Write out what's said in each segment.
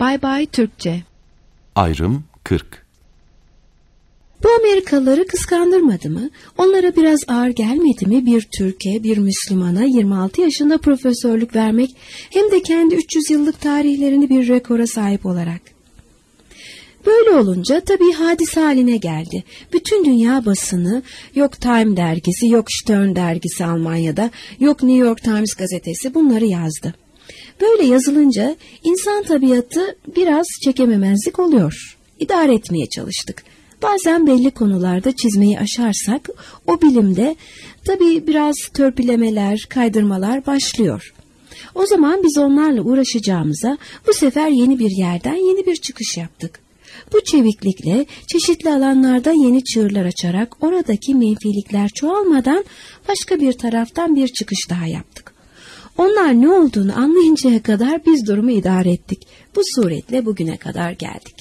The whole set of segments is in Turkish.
Bay Bay Türkçe. Ayrım 40. Bu Amerikalıları kıskandırmadı mı? Onlara biraz ağır gelmedi mi bir Türk'e, bir Müslümana 26 yaşında profesörlük vermek, hem de kendi 300 yıllık tarihlerini bir rekora sahip olarak? Böyle olunca tabii hadise haline geldi. Bütün dünya basını, yok Time dergisi, yok Stern dergisi Almanya'da, yok New York Times gazetesi bunları yazdı. Böyle yazılınca insan tabiatı biraz çekememezlik oluyor. İdare etmeye çalıştık. Bazen belli konularda çizmeyi aşarsak o bilimde tabii biraz törpülemeler, kaydırmalar başlıyor. O zaman biz onlarla uğraşacağımıza bu sefer yeni bir yerden yeni bir çıkış yaptık. Bu çeviklikle çeşitli alanlarda yeni çığırlar açarak oradaki menfilikler çoğalmadan başka bir taraftan bir çıkış daha yaptık. Onlar ne olduğunu anlayıncaya kadar biz durumu idare ettik. Bu suretle bugüne kadar geldik.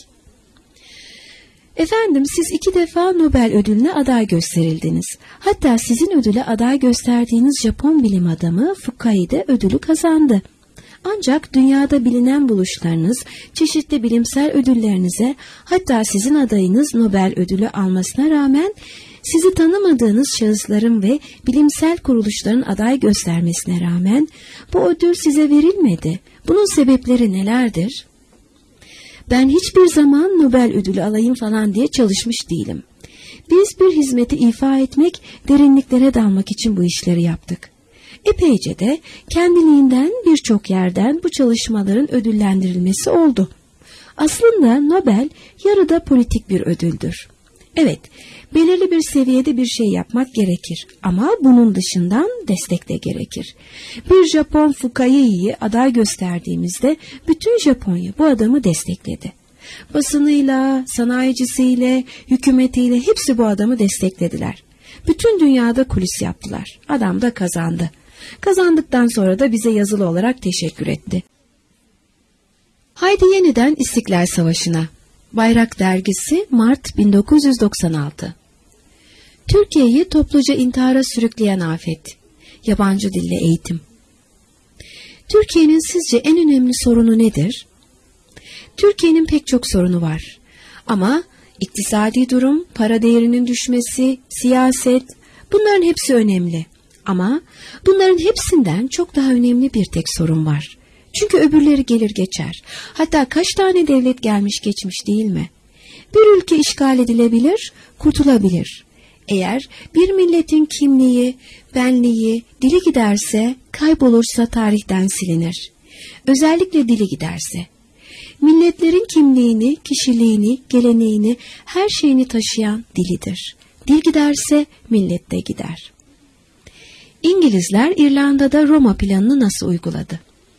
Efendim, siz 2 defa Nobel ödülüne aday gösterildiniz. Hatta sizin ödüle aday gösterdiğiniz Japon bilim adamı Fukai de ödülü kazandı. Ancak dünyada bilinen buluşlarınız, çeşitli bilimsel ödüllerinize, hatta sizin adayınız Nobel ödülü almasına rağmen sizi tanımadığınız şahısların ve bilimsel kuruluşların aday göstermesine rağmen bu ödül size verilmedi. Bunun sebepleri nelerdir? Ben hiçbir zaman Nobel ödülü alayım falan diye çalışmış değilim. Biz bir hizmeti ifa etmek, derinliklere dalmak için bu işleri yaptık. Epeyce de kendiliğinden birçok yerden bu çalışmaların ödüllendirilmesi oldu. Aslında Nobel yarıda politik bir ödüldür. Evet, belirli bir seviyede bir şey yapmak gerekir ama bunun dışından destek de gerekir. Bir Japon Fukai'yi aday gösterdiğimizde bütün Japonya bu adamı destekledi. Basınıyla, sanayicisiyle, hükümetiyle hepsi bu adamı desteklediler. Bütün dünyada kulis yaptılar. Adam da kazandı. Kazandıktan sonra da bize yazılı olarak teşekkür etti. Haydi yeniden İstiklal Savaşı'na. Bayrak Dergisi, Mart 1996. Türkiye'yi topluca intihara sürükleyen afet. Yabancı dille eğitim. Türkiye'nin sizce en önemli sorunu nedir? Türkiye'nin pek çok sorunu var. Ama iktisadi durum, para değerinin düşmesi, siyaset, bunların hepsi önemli. Ama bunların hepsinden çok daha önemli bir tek sorun var. Çünkü öbürleri gelir geçer. Hatta kaç tane devlet gelmiş geçmiş değil mi? Bir ülke işgal edilebilir, kurtulabilir. Eğer bir milletin kimliği, benliği, dili giderse, kaybolursa tarihten silinir. Özellikle dili giderse. Milletlerin kimliğini, kişiliğini, geleneğini, her şeyini taşıyan dilidir. Dil giderse millet de gider. İngilizler İrlanda'da Roma planını nasıl uyguladı?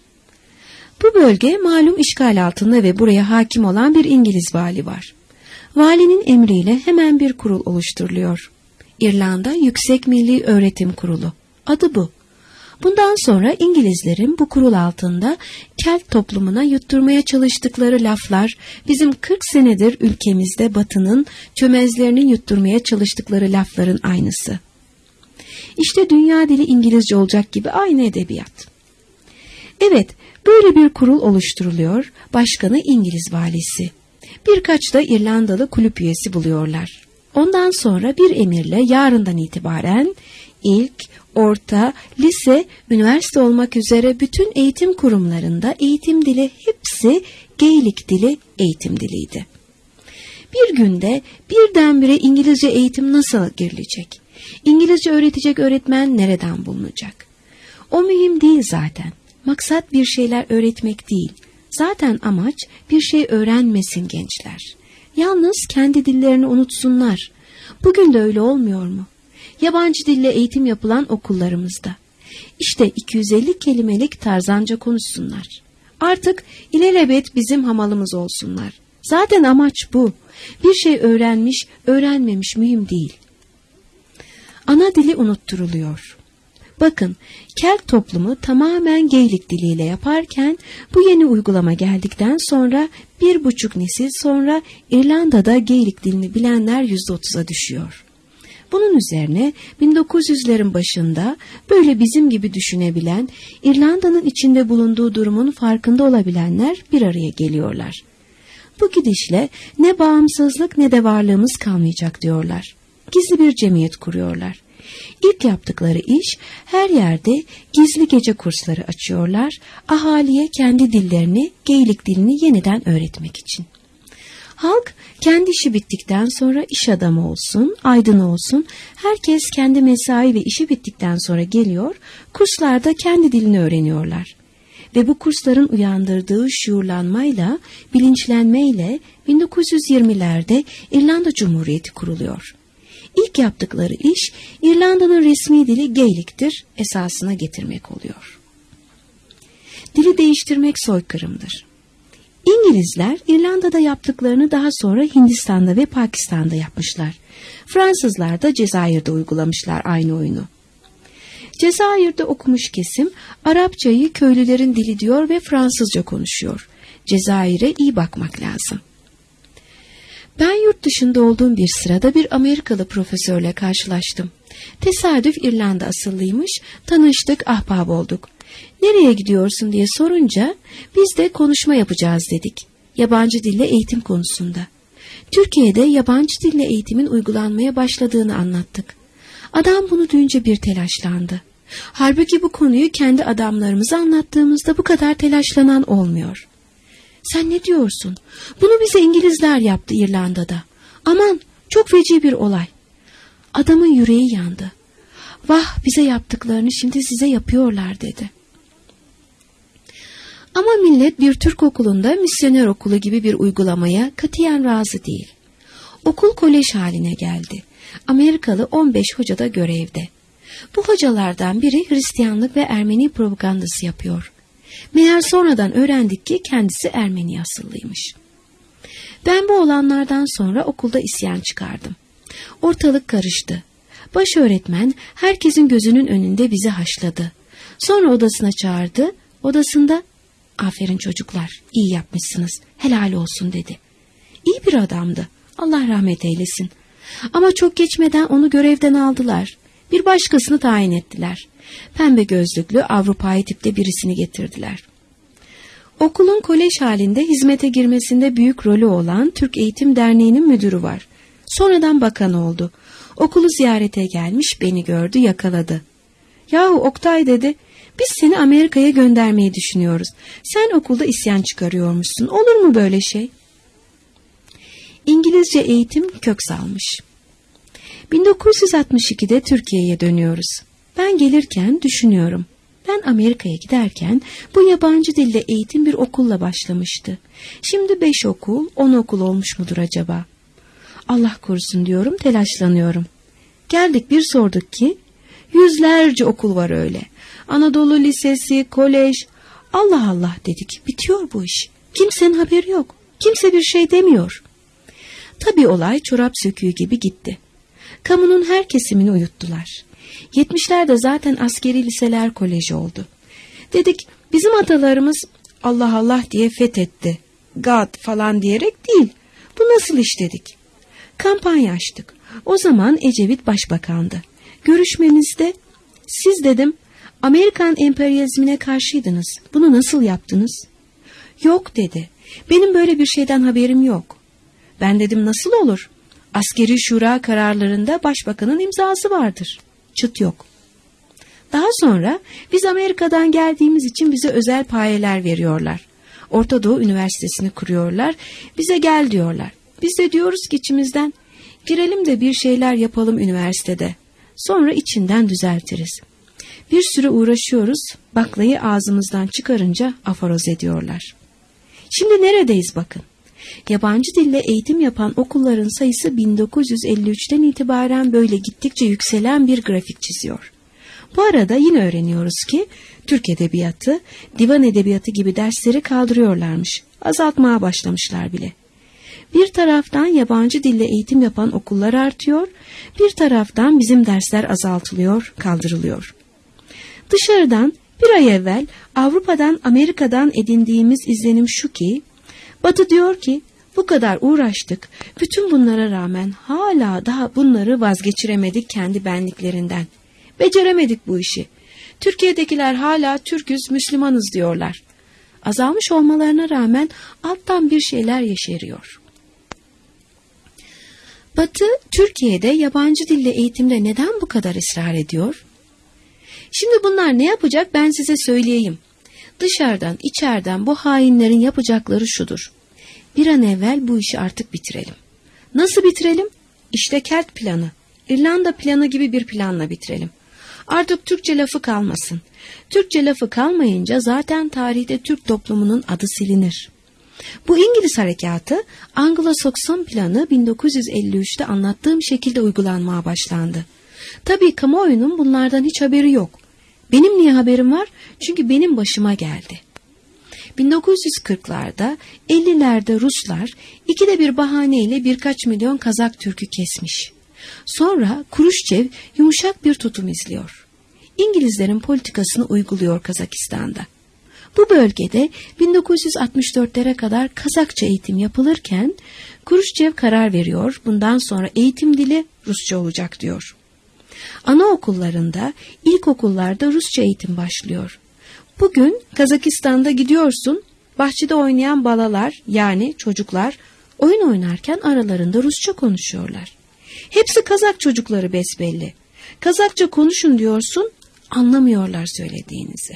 Bu bölge malum işgal altında ve buraya hakim olan bir İngiliz vali var. Valinin emriyle hemen bir kurul oluşturuluyor. İrlanda Yüksek Milli Öğretim Kurulu. Adı bu. Bundan sonra İngilizlerin bu kurul altında Kelt toplumuna yutturmaya çalıştıkları laflar bizim 40 senedir ülkemizde Batı'nın çömezlerinin yutturmaya çalıştıkları lafların aynısı. İşte dünya dili İngilizce olacak gibi aynı edebiyat. Evet, böyle bir kurul oluşturuluyor, başkanı İngiliz valisi. Birkaç da İrlandalı kulüp üyesi buluyorlar. Ondan sonra bir emirle yarından itibaren ilk, orta, lise, üniversite olmak üzere bütün eğitim kurumlarında eğitim dili hepsi Gaelic dili eğitim diliydi. Bir günde birdenbire İngilizce eğitim nasıl girilecek? İngilizce öğretecek öğretmen nereden bulunacak? O mühim değil zaten. Maksat bir şeyler öğretmek değil. Zaten amaç bir şey öğrenmesin gençler. Yalnız kendi dillerini unutsunlar. Bugün de öyle olmuyor mu? Yabancı dille eğitim yapılan okullarımızda. İşte 250 kelimelik tarzanca konuşsunlar. Artık ilelebet bizim hamalımız olsunlar. Zaten amaç bu. Bir şey öğrenmiş, öğrenmemiş mühim değil. Ana dili unutturuluyor. Bakın, Kelt toplumu tamamen Gaelic diliyle yaparken bu yeni uygulama geldikten sonra 1,5 nesil sonra İrlanda'da Gaelic dilini bilenler %30'a düşüyor. Bunun üzerine 1900'lerin başında böyle bizim gibi düşünebilen, İrlanda'nın içinde bulunduğu durumun farkında olabilenler bir araya geliyorlar. Bu gidişle ne bağımsızlık ne de varlığımız kalmayacak diyorlar. Gizli bir cemiyet kuruyorlar. İlk yaptıkları iş her yerde gizli gece kursları açıyorlar, ahaliye kendi dillerini, Gaelic dilini yeniden öğretmek için. Halk kendi işi bittikten sonra iş adamı olsun, aydın olsun, herkes kendi mesai ve işi bittikten sonra geliyor, kurslarda kendi dilini öğreniyorlar. Ve bu kursların uyandırdığı şuurlanmayla, bilinçlenmeyle 1920'lerde İrlanda Cumhuriyeti kuruluyor. İlk yaptıkları iş İrlanda'nın resmi dili Gaelic'tir esasına getirmek oluyor. Dili değiştirmek soykırımdır. İngilizler İrlanda'da yaptıklarını daha sonra Hindistan'da ve Pakistan'da yapmışlar. Fransızlar da Cezayir'de uygulamışlar aynı oyunu. Cezayir'de okumuş kesim Arapçayı köylülerin dili diyor ve Fransızca konuşuyor. Cezayir'e iyi bakmak lazım. Ben yurt dışında olduğum bir sırada bir Amerikalı profesörle karşılaştım. Tesadüf İrlanda asıllıymış, tanıştık, ahbap olduk. Nereye gidiyorsun diye sorunca biz de konuşma yapacağız dedik. Yabancı dille eğitim konusunda. Türkiye'de yabancı dille eğitimin uygulanmaya başladığını anlattık. Adam bunu duyunca bir telaşlandı. Halbuki bu konuyu kendi adamlarımıza anlattığımızda bu kadar telaşlanan olmuyor. Sen ne diyorsun? Bunu bize İngilizler yaptı İrlanda'da. Aman, çok feci bir olay. Adamın yüreği yandı. Vah, bize yaptıklarını şimdi size yapıyorlar dedi. Ama millet bir Türk okulunda misyoner okulu gibi bir uygulamaya katiyen razı değil. Okul kolej haline geldi. Amerikalı 15 hoca da görevde. Bu hocalardan biri Hristiyanlık ve Ermeni propagandası yapıyor. Meğer sonradan öğrendik ki kendisi Ermeni asıllıymış. Ben bu olanlardan sonra okulda isyan çıkardım. Ortalık karıştı. Baş öğretmen herkesin gözünün önünde bizi haşladı. Sonra odasına çağırdı. Odasında "Aferin çocuklar, iyi yapmışsınız, helal olsun" dedi. İyi bir adamdı. Allah rahmet eylesin. Ama çok geçmeden onu görevden aldılar. Bir başkasını tayin ettiler. Pembe gözlüklü Avrupa'yı tipte birisini getirdiler. Okulun kolej halinde hizmete girmesinde büyük rolü olan Türk Eğitim Derneği'nin müdürü var. Sonradan bakan oldu. Okulu ziyarete gelmiş, beni gördü, yakaladı. "Yahu Oktay" dedi, "biz seni Amerika'ya göndermeyi düşünüyoruz. Sen okulda isyan çıkarıyormuşsun. Olur mu böyle şey?" İngilizce eğitim kök salmış. 1962'de Türkiye'ye dönüyoruz. Ben gelirken düşünüyorum. Ben Amerika'ya giderken bu yabancı dilde eğitim bir okulla başlamıştı. Şimdi 5 okul, 10 okul olmuş mudur acaba? Allah korusun diyorum, telaşlanıyorum. Geldik bir sorduk ki, yüzlerce okul var öyle. Anadolu Lisesi, kolej. Allah Allah dedik, bitiyor bu iş. Kimsenin haberi yok. Kimse bir şey demiyor. Tabii olay çorap söküğü gibi gitti. Kamunun her kesimini uyuttular. 70'lerde zaten askeri liseler koleji oldu. Dedik bizim atalarımız Allah Allah diye fethetti. God falan diyerek değil. Bu nasıl iş dedik. Kampanya açtık. O zaman Ecevit başbakandı. Görüşmemizde siz dedim Amerikan emperyalizmine karşıydınız. Bunu nasıl yaptınız? Yok dedi. Benim böyle bir şeyden haberim yok. Ben dedim nasıl olur? Askeri şura kararlarında başbakanın imzası vardır. Çıt yok. Daha sonra biz Amerika'dan geldiğimiz için bize özel payeler veriyorlar. Orta Doğu Üniversitesi'ni kuruyorlar. Bize gel diyorlar. Biz de diyoruz ki içimizden girelim de bir şeyler yapalım üniversitede. Sonra içinden düzeltiriz. Bir süre uğraşıyoruz. Baklayı ağzımızdan çıkarınca aforoz ediyorlar. Şimdi neredeyiz bakın. Yabancı dille eğitim yapan okulların sayısı 1953'ten itibaren böyle gittikçe yükselen bir grafik çiziyor. Bu arada yine öğreniyoruz ki Türk Edebiyatı, Divan Edebiyatı gibi dersleri kaldırıyorlarmış. Azaltmaya başlamışlar bile. Bir taraftan yabancı dille eğitim yapan okullar artıyor, bir taraftan bizim dersler azaltılıyor, kaldırılıyor. Dışarıdan bir ay evvel Avrupa'dan, Amerika'dan edindiğimiz izlenim şu ki, Batı diyor ki Bu kadar uğraştık, bütün bunlara rağmen hala daha bunları vazgeçiremedik kendi benliklerinden. Beceremedik bu işi. Türkiye'dekiler hala Türküz, Müslümanız diyorlar. Azalmış olmalarına rağmen alttan bir şeyler yeşeriyor. Batı, Türkiye'de yabancı dille eğitimde neden bu kadar ısrar ediyor? Şimdi bunlar ne yapacak ben size söyleyeyim. Dışarıdan, içeriden bu hainlerin yapacakları şudur. Bir an evvel bu işi artık bitirelim. Nasıl bitirelim? İşte Kelt planı, İrlanda planı gibi bir planla bitirelim. Artık Türkçe lafı kalmasın. Türkçe lafı kalmayınca zaten tarihte Türk toplumunun adı silinir. Bu İngiliz harekatı Anglo-Sakson planı 1953'te anlattığım şekilde uygulanmaya başlandı. Tabii kamuoyunun bunlardan hiç haberi yok. Benim niye haberim var? Çünkü benim başıma geldi. 1940'larda, 50'lerde Ruslar ikide bir bahaneyle birkaç milyon Kazak Türk'ü kesmiş. Sonra Kruşçev yumuşak bir tutum izliyor. İngilizlerin politikasını uyguluyor Kazakistan'da. Bu bölgede 1964'lere kadar Kazakça eğitim yapılırken Kruşçev karar veriyor, bundan sonra eğitim dili Rusça olacak diyor. Anaokullarında, ilkokullarda Rusça eğitim başlıyor. Bugün Kazakistan'da gidiyorsun, bahçede oynayan balalar yani çocuklar oyun oynarken aralarında Rusça konuşuyorlar. Hepsi Kazak çocukları besbelli. Kazakça konuşun diyorsun, anlamıyorlar söylediğinizi.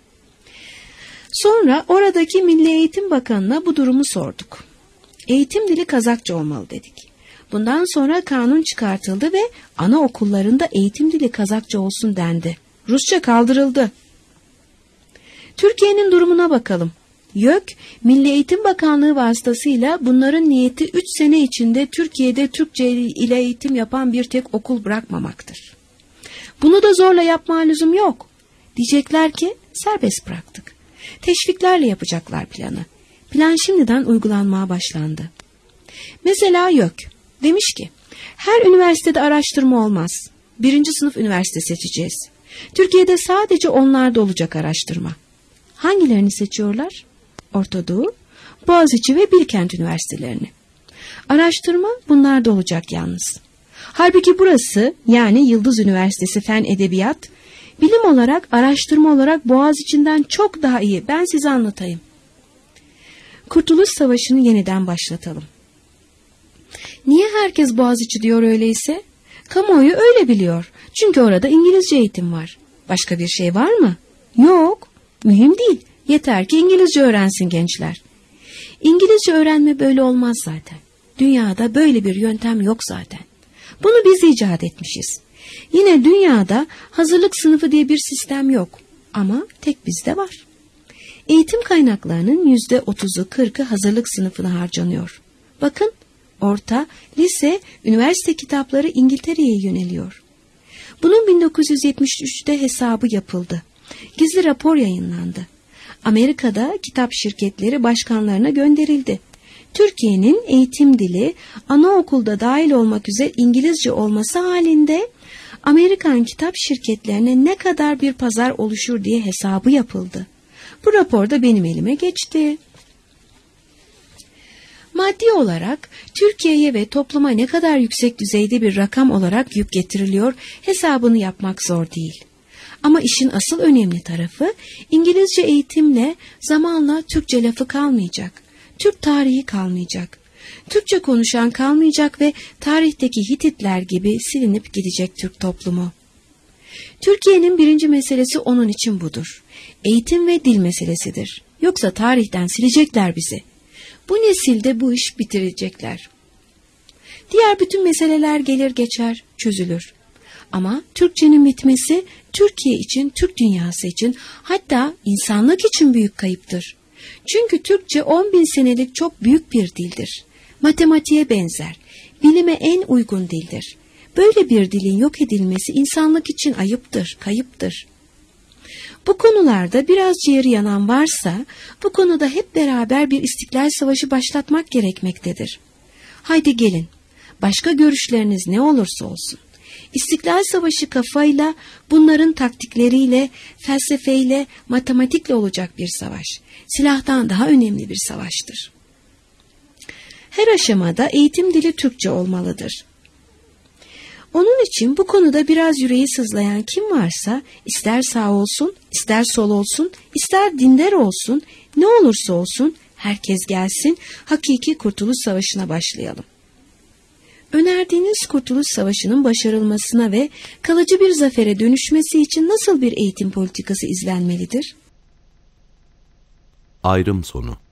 Sonra oradaki Milli Eğitim Bakanı'na bu durumu sorduk. Eğitim dili Kazakça olmalı dedik. Bundan sonra kanun çıkartıldı ve anaokullarında eğitim dili Kazakça olsun dendi. Rusça kaldırıldı. Türkiye'nin durumuna bakalım. YÖK, Milli Eğitim Bakanlığı vasıtasıyla bunların niyeti 3 sene içinde Türkiye'de Türkçe ile eğitim yapan bir tek okul bırakmamaktır. Bunu da zorla yapma lüzum yok. Diyecekler ki serbest bıraktık. Teşviklerle yapacaklar planı. Plan şimdiden uygulanmaya başlandı. Mesela YÖK demiş ki her üniversitede araştırma olmaz. 1. sınıf üniversite seçeceğiz. Türkiye'de sadece onlarda olacak araştırma. Hangilerini seçiyorlar? Orta Doğu, Boğaziçi ve Bilkent üniversitelerini. Araştırma bunlarda olacak yalnız. Halbuki burası yani Yıldız Üniversitesi Fen Edebiyat, bilim olarak, araştırma olarak Boğaziçi'nden çok daha iyi. Ben size anlatayım. Kurtuluş Savaşı'nı yeniden başlatalım. Niye herkes Boğaziçi diyor öyleyse? Kamuoyu öyle biliyor. Çünkü orada İngilizce eğitim var. Başka bir şey var mı? Yok. Mühim değil. Yeter ki İngilizce öğrensin gençler. İngilizce öğrenme böyle olmaz zaten. Dünyada böyle bir yöntem yok zaten. Bunu biz icat etmişiz. Yine dünyada hazırlık sınıfı diye bir sistem yok. Ama tek bizde var. Eğitim kaynaklarının %30'u 40'ı hazırlık sınıfına harcanıyor. Bakın orta, lise, üniversite kitapları İngiltere'ye yöneliyor. Bunun 1973'te hesabı yapıldı. Gizli rapor yayınlandı. Amerika'da kitap şirketleri başkanlarına gönderildi. Türkiye'nin eğitim dili anaokulda dahil olmak üzere İngilizce olması halinde Amerikan kitap şirketlerine ne kadar bir pazar oluşur diye hesabı yapıldı. Bu rapor da benim elime geçti. Maddi olarak Türkiye'ye ve topluma ne kadar yüksek düzeyde bir rakam olarak yük getiriliyor hesabını yapmak zor değil. Ama işin asıl önemli tarafı İngilizce eğitimle zamanla Türkçe lafı kalmayacak, Türk tarihi kalmayacak, Türkçe konuşan kalmayacak ve tarihteki Hititler gibi silinip gidecek Türk toplumu. Türkiye'nin birinci meselesi onun için budur. Eğitim ve dil meselesidir. Yoksa tarihten silecekler bizi. Bu nesilde bu iş bitirecekler. Diğer bütün meseleler gelir geçer, çözülür. Ama Türkçenin bitmesi Türkiye için, Türk dünyası için, hatta insanlık için büyük kayıptır. Çünkü Türkçe 10.000 senelik çok büyük bir dildir. Matematiğe benzer, bilime en uygun dildir. Böyle bir dilin yok edilmesi insanlık için ayıptır, kayıptır. Bu konularda biraz ciğeri yanan varsa, bu konuda hep beraber bir istiklal savaşı başlatmak gerekmektedir. Haydi gelin, başka görüşleriniz ne olursa olsun. İstiklal Savaşı kafayla, bunların taktikleriyle, felsefeyle, matematikle olacak bir savaş. Silahtan daha önemli bir savaştır. her aşamada eğitim dili Türkçe olmalıdır. Onun için bu konuda biraz yüreği sızlayan kim varsa, ister sağ olsun, ister sol olsun, ister dindar olsun, ne olursa olsun herkes gelsin, hakiki Kurtuluş Savaşı'na başlayalım. Önerdiğiniz Kurtuluş Savaşı'nın başarılmasına ve kalıcı bir zafere dönüşmesi için nasıl bir eğitim politikası izlenmelidir? Ayrım sonu.